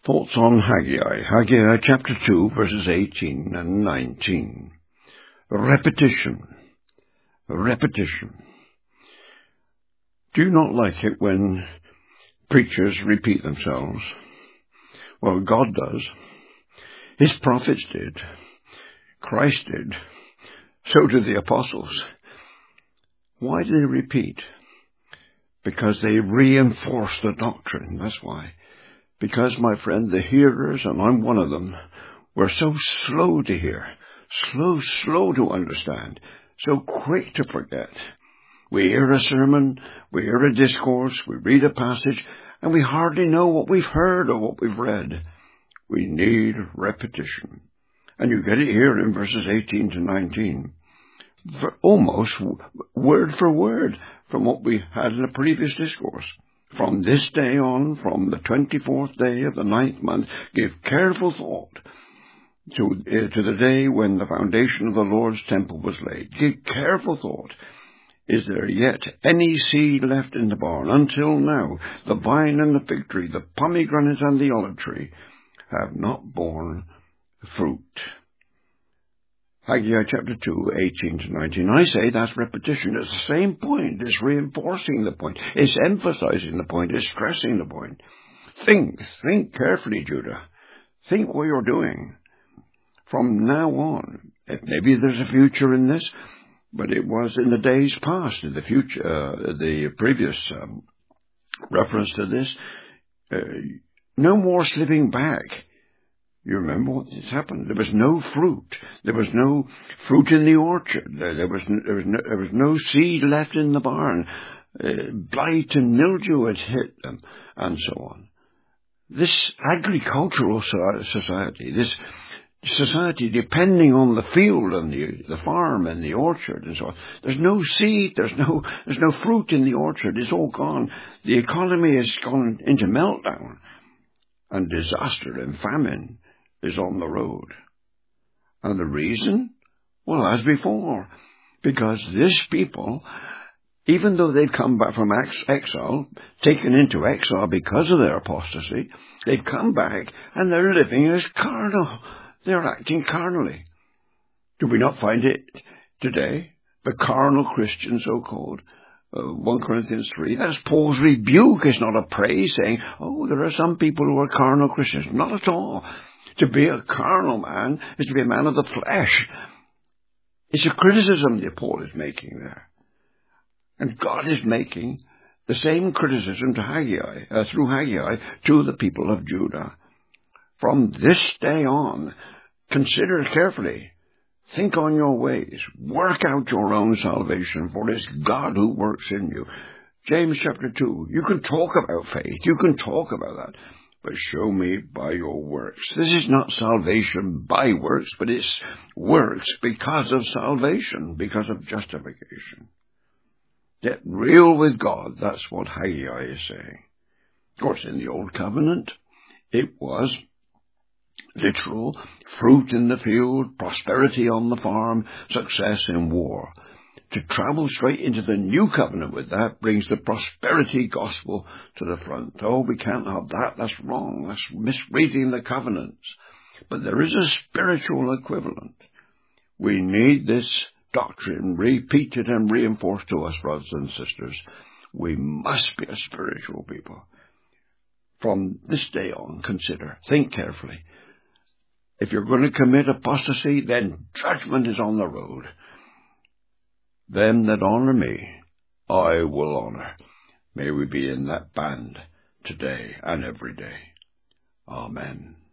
Thoughts on Haggai. Haggai chapter 2, verses 18 and 19. Repetition. Repetition. Do you not like it when preachers repeat themselves? Well, God does. His prophets did. Christ did. So did the apostles. Why do they repeat? Because they reinforce the doctrine. That's why. Because, my friend, the hearers, and I'm one of them, were so slow to hear, slow to understand, so quick to forget. We hear a sermon, we hear a discourse, we read a passage, and we hardly know what we've heard or what we've read. We need repetition. And you get it here in verses 18 to 19. Almost word for word from what we had in the previous discourse. From this day on, from the 24th day of the 9th month, give careful thought to the day when the foundation of the Lord's temple was laid. Give careful thought. Is there yet any seed left in the barn? Until now, the vine and the fig tree, the pomegranate and the olive tree have not borne fruit. Haggai chapter 2, 18 to 19. I say that's repetition. It's the same point. It's reinforcing the point. It's emphasizing the point. It's stressing the point. Think carefully, Judah. Think what you're doing. From now on, maybe there's a future in this, but it was in the days past, in the future, the previous reference to this. No more slipping back. You remember what has happened? There was no fruit. There was no fruit in the orchard. There was no seed left in the barn. Blight and mildew had hit them, and so on. This agricultural society, this society depending on the field and the farm and the orchard and so on. There's no seed. There's no fruit in the orchard. It's all gone. The economy has gone into meltdown, and disaster and famine is on the road. And the reason? Well, as before, because this people, even though they've come back from exile, taken into exile because of their apostasy, they've come back and they're living as carnal. They're acting carnally. Do we not find it today? The carnal Christian, so-called. 1 Corinthians 3, that's Paul's rebuke. It's not a praise saying, oh, there are some people who are carnal Christians. Not at all. To be a carnal man is to be a man of the flesh. It's a criticism that Paul is making there. And God is making the same criticism to Haggai, through Haggai, to the people of Judah. From this day on, consider carefully. Think on your ways. Work out your own salvation, for it's God who works in you. James chapter 2. You can talk about faith. You can talk about that. But show me by your works. This is not salvation by works, but it's works because of salvation, because of justification. Get real with God. That's what Haggai is saying. Of course, in the Old Covenant, it was literal, fruit in the field, prosperity on the farm, success in war. To travel straight into the new covenant with that brings the prosperity gospel to the front. Oh, we can't have that. That's wrong. That's misreading the covenants. But there is a spiritual equivalent. We need this doctrine repeated and reinforced to us, brothers and sisters. We must be a spiritual people. From this day on, consider, think carefully. If you're going to commit apostasy, then judgment is on the road. Them that honor me, I will honor. May we be in that band today and every day. Amen.